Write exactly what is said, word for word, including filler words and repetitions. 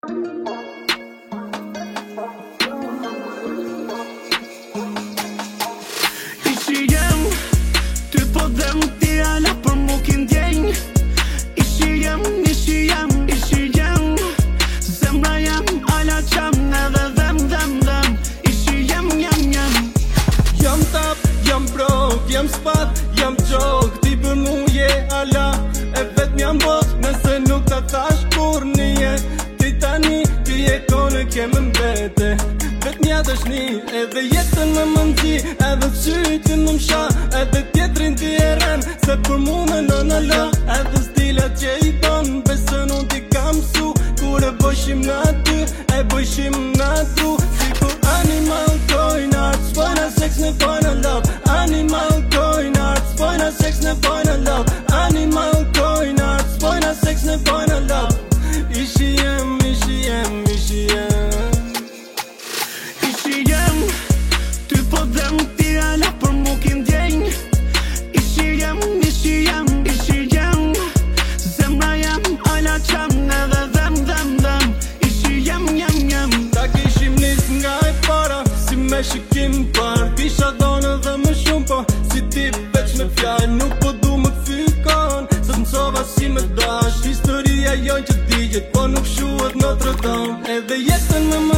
Ishi jem, ty po dhem ti ala për mu kin djenj. Ishi jem, ishi jem, ishi jem, zemra jem ala qam edhe dhem, dhem, dhem. Ishi jem, jem, jem. Jam tap, jam brok, jam spat, jam qok. Ti për mu je ala, e vet m'jam bot. Nëse nuk ta thash kur nije, ti tani, ti e kone kemë mbete. Vet m'ja dëshni, edhe jetën me më mdi, edhe sytë më msha, edhe tjetrin ti e ren, se për mu me në në la, edhe stilat që i ton, besën unë ti kam su, kur e bëshim në ty, e bëshim në tru, si kur animal coin art, spojna sex në pojna love, animal coin art, spojna sex në pojna love, animal coin art, spojna sex në pojna love. Ishi jem, ishi jem, ishi jem. Ishi jem, ty po dhem ti ala për mu kin djenj. Ishi jem, ishi jem, ishi jem, zemra jem ala qam edhe dhem, dhem, dhem. Ishi jem, jem, jem. Ta kishim nis nga e para, si me shikim par, kisha donë dhe më shumë po, si ti veç me fjall, nuk po du më këfykon, sot mësova si me dash, historia jojnë që digjet, po nuk shuhet Notre Dame, edhe jetën me më